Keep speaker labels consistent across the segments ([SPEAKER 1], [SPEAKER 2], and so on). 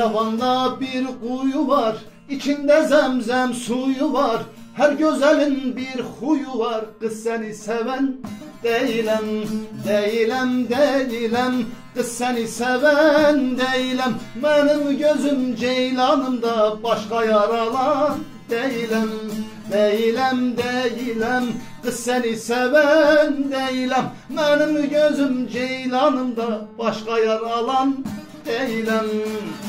[SPEAKER 1] Revanda bir kuyu var, içinde zemzem suyu var. Her güzelin bir huyu var, kız seni seven değilim, değilim, değilim. Kız seni seven değilim. Benim gözüm ceylanımda, başka yaralan değilim, değilim, değilim. Kız seni seven değilim. Benim gözüm ceylanımda, başka yaralan değilim.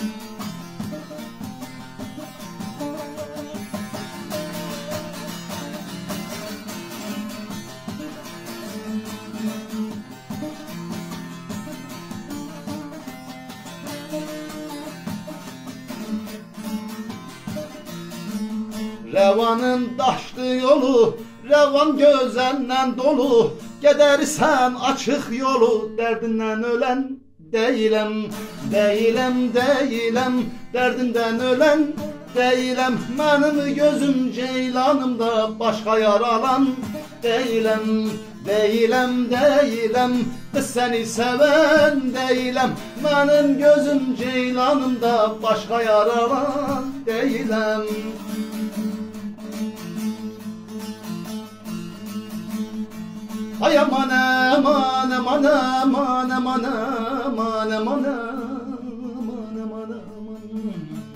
[SPEAKER 1] Revanın daştı yolu, revan gözenden dolu. Gidersen açık yolu, derdinden ölen değilim, değilim, değilim. Derdinden ölen değilim. Benim gözüm ceylanımda, başka yaralan değilim, değilim, değilim. Kız seni seven değilim. Benim gözüm ceylanımda, başka yaralan değilim. Ay aman aman aman aman aman aman aman aman aman aman.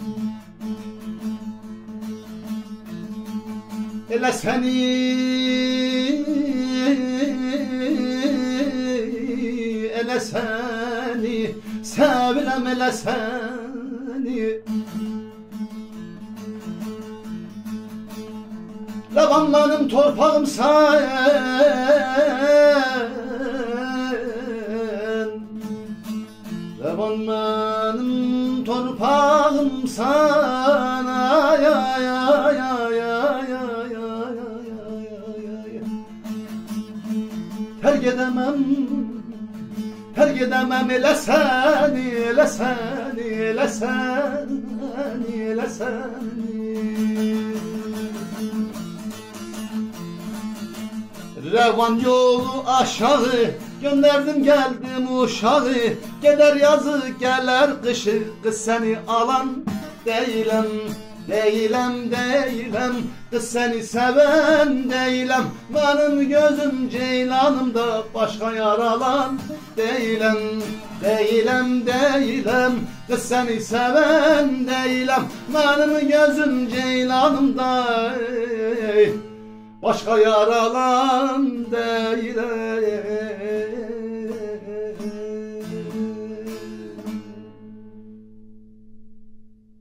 [SPEAKER 1] Ele seni, ele seni sevirem, ele seni. Revanlarım torpağım sen, revanlarım torpağım sen. Ay ay ay ay ay ay ay. Terk edemem, terk edemem ele seni, ele seni, ele seni, ele seni. Revan yolu aşağı, gönderdim geldim uşağı. Gelir yazı gelir kışı, kız seni alan değilim, değilim, değilim. Kız seni seven değilim. Benim gözüm ceylanımda, başka yaralan değilim, değilim, değilim. Kız seni seven değilim. Benim gözüm ceylanımda, başka yaralan değilim.